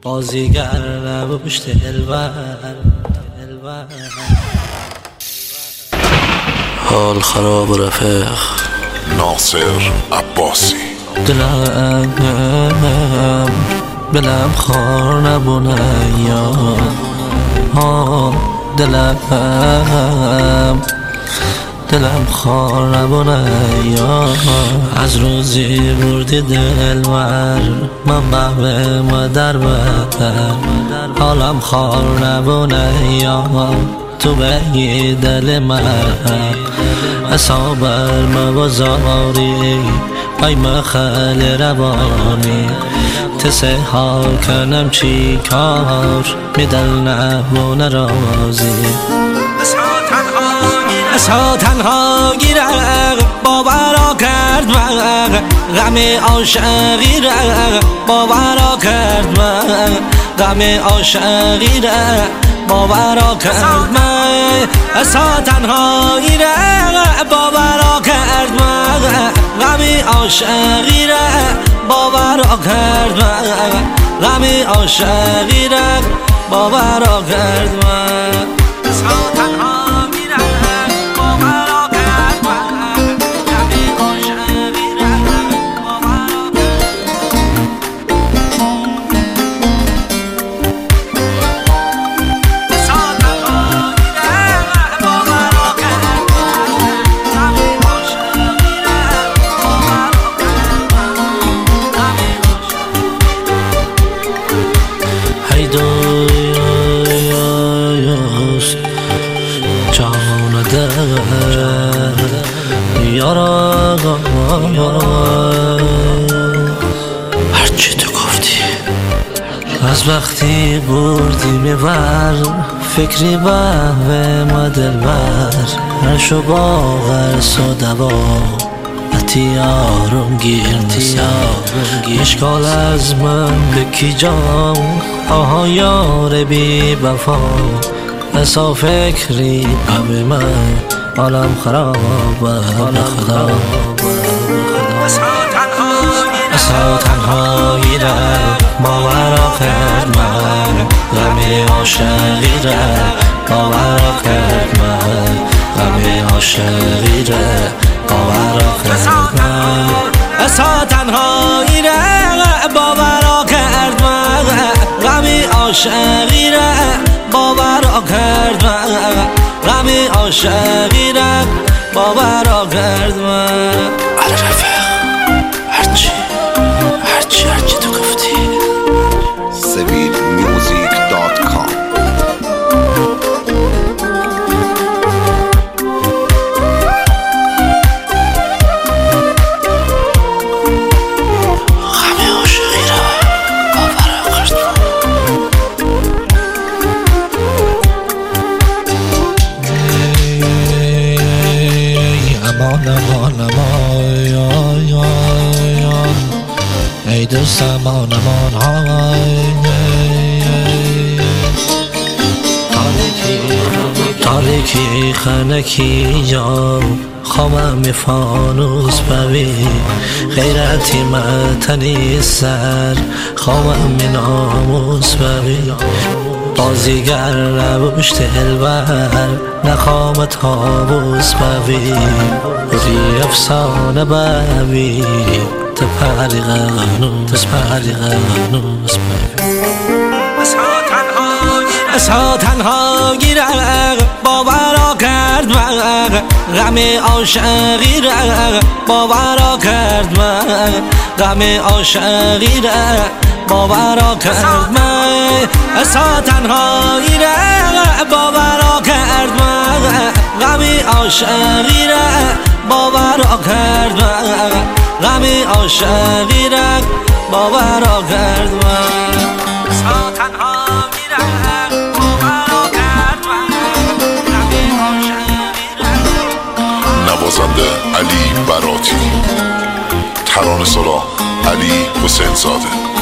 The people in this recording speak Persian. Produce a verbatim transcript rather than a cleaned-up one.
بازیگر نبوش دلبر حال خراب رفیق ناصر عباسی. دلم دلم خار نبونه یا ها دلم دلم خار نبونه یا از روزی بردی دلبر من بهوه مادر بر حالم خار نبونه یا تو بگی دل من اصابر مبازاری ای مخل روانی تسه حال کنم چی کار می دل نبونه رازی اصلا تنها گیره باورا کرد من غم عاشقی را باورا کرد من غم عاشقی را باورا کرد من اصلا تنها گیره باورا کرد من غم عاشقی را باورا کرد من غم عاشقی را باورا کرد من اصلا تنها جان دل یارا هرچی تو گفتی از وقتی بردی میبر فکری به ما دلبر هرشو باور سودوا اتیارم گیر نسا اشکال از من بکی جان آها یار بی وفا اصا فکری به من عالم خراب به خدا اصا تنهایی را باورا کرد من غم عاشقی را باورا کرد من غم عاشقی را باورا کرد من اصا تنهایی را باورا کرد من غم عاشقی را باورا کرد من غم عاشقی را باورا کرد من آره رفیق هرچی هرچی هرچی تو گفتی سویل میوزیک دات کام. امان امان امان ای دوست امان امان تاریکی خنکی یا خامم فانوس بوی غیرتی متنی سر خامم ناموس بوی بازیگر نبوش دلبر نخوام تابوس بوی بری افسانه بوی تپری غنوس پری غنوس بوی اصلا تنها گیره باورا کرد من غم عاشقی را باورا کرد من غم عاشقی را باورا کرد من اصلا تنهایی را باورا کرد من غم عاشقی را باورا کرد من غم عاشقی را باورا کرد من اصلا تنهایی را باورا کرد من غم عاشقی را. نوازنده علی براتی، ترانه‌سرا علی حسین زاده.